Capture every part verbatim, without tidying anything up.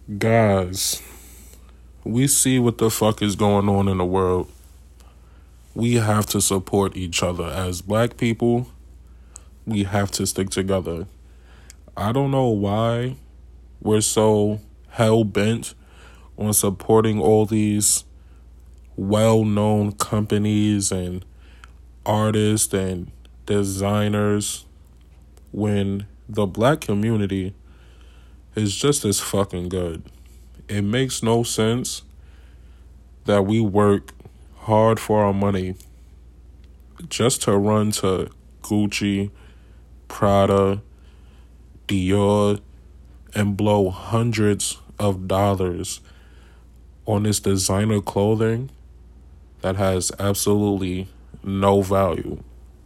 Guys, we see what the fuck is going on in the world. We have to support each other. As black people, we have to stick together. I don't know why we're so hell bent on supporting all these well known companies and artists and designers when the black community is just as fucking good. It makes no sense that we work hard for our money just to run to Gucci, Prada, Dior, and blow hundreds of dollars on this designer clothing that has absolutely no value.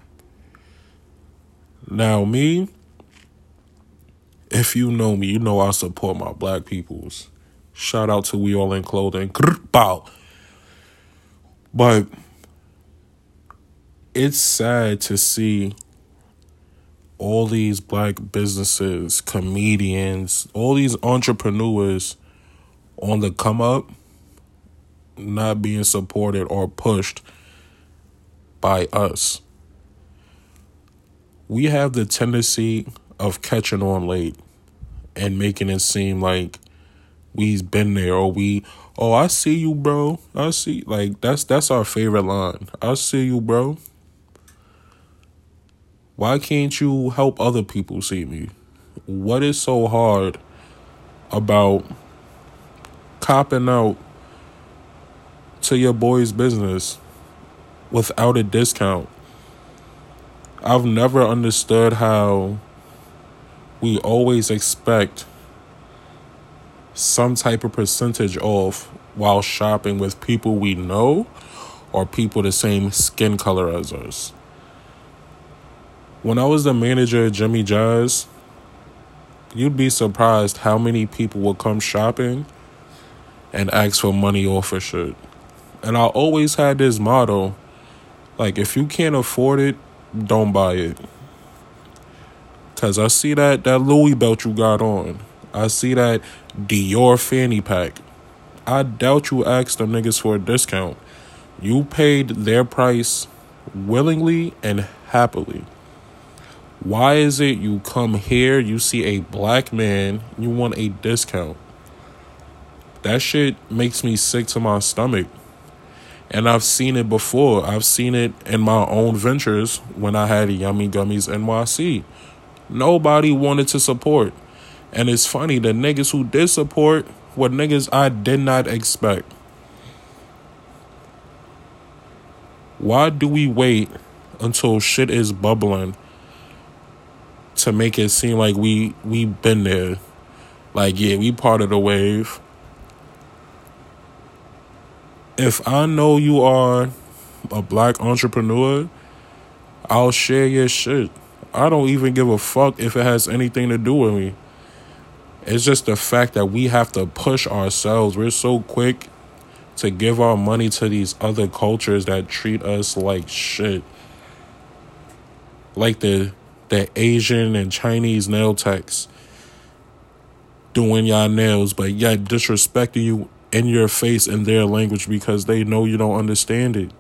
Now, me, if you know me, you know I support my black peoples. Shout out to We All In Clothing. Bow. But it's sad to see all these black businesses, comedians, all these entrepreneurs on the come up, not being supported or pushed by us. We have the tendency of catching on late and making it seem like we've been there, or we, oh, I see you, bro. I see, like, that's that's our favorite line. I see you, bro. Why can't you help other people see me? What is so hard about copping out to your boy's business without a discount? I've never understood how we always expect some type of percentage off while shopping with people we know or people the same skin color as us. When I was the manager at Jimmy Jazz, you'd be surprised how many people would come shopping and ask for money off for shit. And I always had this motto, like, if you can't afford it, don't buy it. Because I see that, that Louis belt you got on. I see that Dior fanny pack. I doubt you asked them niggas for a discount. You paid their price willingly and happily. Why is it you come here, you see a black man, you want a discount? That shit makes me sick to my stomach. And I've seen it before. I've seen it in my own ventures when I had Yummy Gummies N Y C. Nobody wanted to support. And it's funny, the niggas who did support were niggas I did not expect. Why do we wait until shit is bubbling to make it seem like we we been there? Like, yeah, we part of the wave. If I know you are a black entrepreneur, I'll share your shit. I don't even give a fuck if it has anything to do with me. It's just the fact that we have to push ourselves. We're so quick to give our money to these other cultures that treat us like shit. Like the the Asian and Chinese nail techs doing y'all nails, but yet disrespecting you in your face in their language because they know you don't understand it.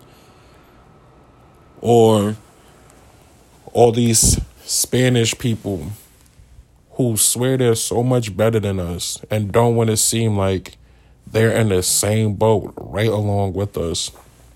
Or all these Spanish people who swear they're so much better than us and don't want to seem like they're in the same boat right along with us.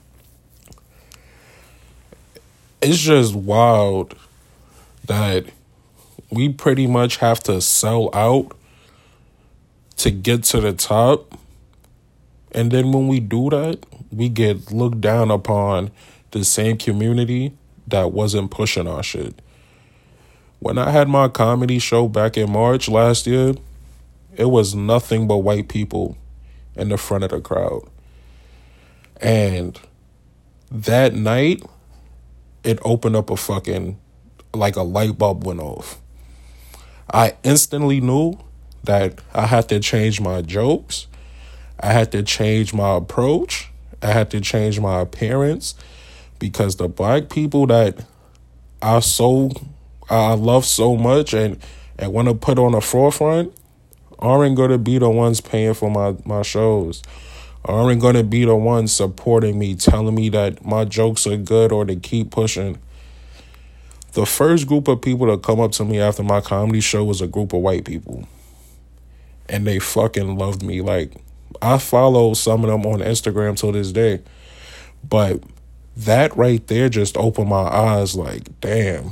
It's just wild that we pretty much have to sell out to get to the top. And then when we do that, we get looked down upon the same community that wasn't pushing our shit. When I had my comedy show back in March last year, it was nothing but white people in the front of the crowd. And that night, it opened up a fucking, like a light bulb went off. I instantly knew that I had to change my jokes. I had to change my approach. I had to change my appearance because the black people that I so I love so much and, and want to put on the forefront aren't going to be the ones paying for my, my shows, aren't going to be the ones supporting me, telling me that my jokes are good or to keep pushing. The first group of people to come up to me after my comedy show was a group of white people. And they fucking loved me. Like, I follow some of them on Instagram till this day. But that right there just opened my eyes like, damn.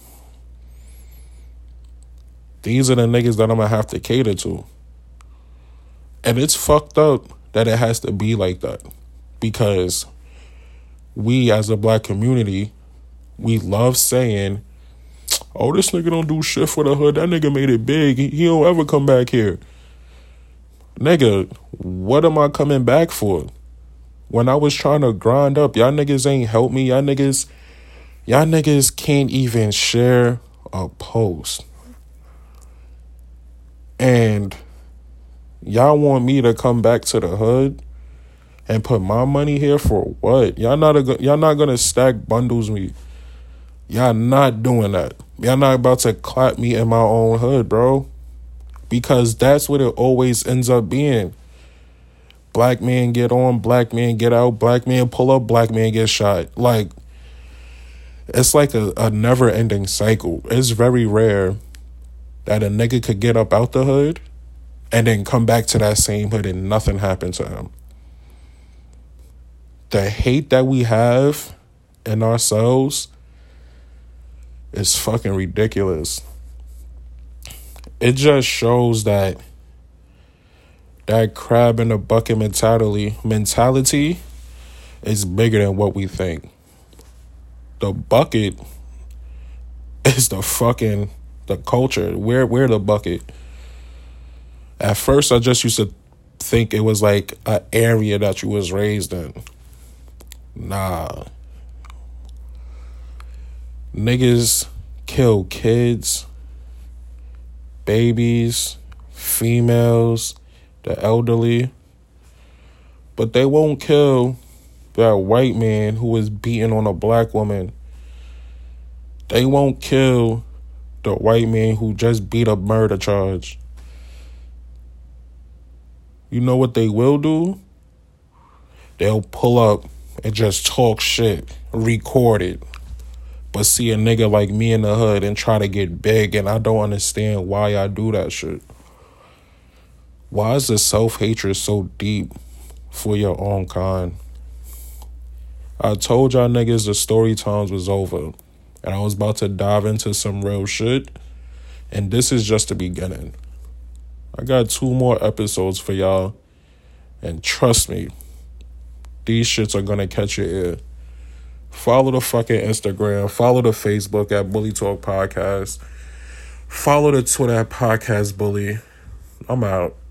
These are the niggas that I'm going to have to cater to. And it's fucked up that it has to be like that. Because we as a black community, we love saying, oh, this nigga don't do shit for the hood. That nigga made it big. He, he don't ever come back here. Nigga, what am I coming back for? When I was trying to grind up, y'all niggas ain't help me. Y'all niggas, y'all niggas can't even share a post. And y'all want me to come back to the hood and put my money here for what? Y'all not a, y'all not gonna stack bundles me. Y'all not doing that. Y'all not about to clap me in my own hood, bro. Because that's what it always ends up being. Black man get on, black man get out, black man pull up, black man get shot. Like, it's like a, a never-ending cycle. It's very rare that a nigga could get up out the hood and then come back to that same hood and nothing happened to him. The hate that we have in ourselves is fucking ridiculous. It just shows that that crab in the bucket mentality mentality is bigger than what we think. The bucket is the fucking the culture. We're we're the bucket. At first, I just used to think it was like an area that you was raised in. Nah. Niggas kill kids, babies, females, the elderly, but they won't kill that white man who was beating on a black woman. They won't kill the white man who just beat a murder charge. You know what they will do? They'll pull up and just talk shit, record it, but see a nigga like me in the hood and try to get big, and I don't understand why I do that shit. Why is the self-hatred so deep for your own kind? I told y'all niggas the story times was over, and I was about to dive into some real shit, and this is just the beginning. I got two more episodes for y'all, and trust me, these shits are gonna catch your ear. Follow the fucking Instagram. Follow the Facebook at Bully Talk Podcast. Follow the Twitter at Podcast Bully. I'm out.